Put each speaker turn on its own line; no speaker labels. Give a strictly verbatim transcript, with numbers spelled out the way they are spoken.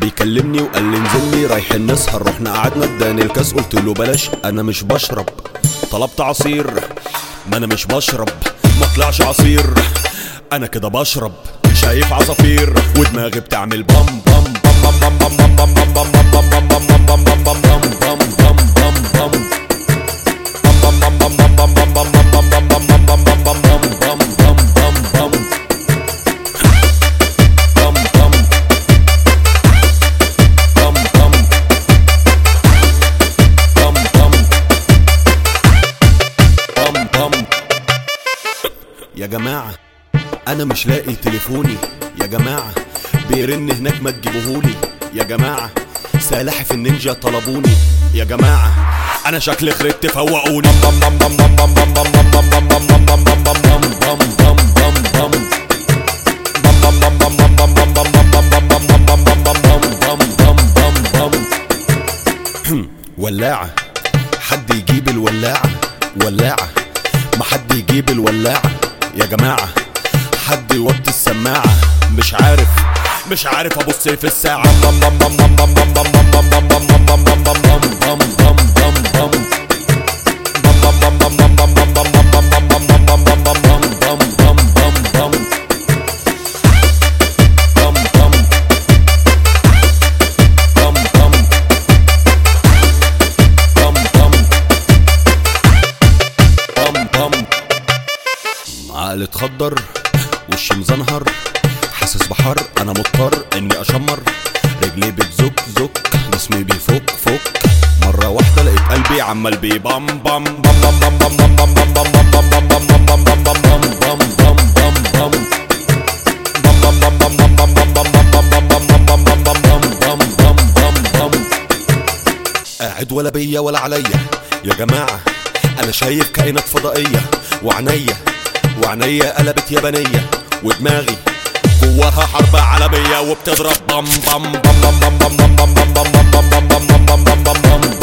بيكلمني وقال لي نزلني رايحين نسهر، رحنا قعدنا اداني الكاس قلت له بلاش انا مش بشرب. طلبت عصير ما انا مش بشرب، ما طلعش عصير انا كده بشرب. شايف عصافير ودماغي بتعمل بام بام بام بام بام بام بام بام بام بام بام بام بام بام بام بام يا جماعة أنا مش لاقي تليفوني، يا جماعة بيرن هناك ما تجيبوهولي، يا جماعة سلاحف النينجا طلبوني، يا جماعة أنا شكلي خربت فوقوني. ولاعة حد يجيب الولاعة، ولاعة ما حد يجيب الولاعة، يا جماعة حد يوطي السماعة. مش عارف مش عارف ابص في الساعة. عقلي اتخدر وشي مزنهر حاسس بحر انا مضطر اني اشمر، رجلي بتزك زك جسمي بيفك فك. مرة واحدة لقيت قلبي عمال بي بام بام بام بام بام بام بام بام بام بام بام بام بام بام بام بام. قاعد ولا بيا ولا عليا، يا جماعة انا شايف كائنات فضائية، وعنيا وعنيا قلبت يابانية، ودماغي جواها حرب عالمية وبتضرب بام بام بام بام بام بام بام بام بام بام بام بام بام بام بام.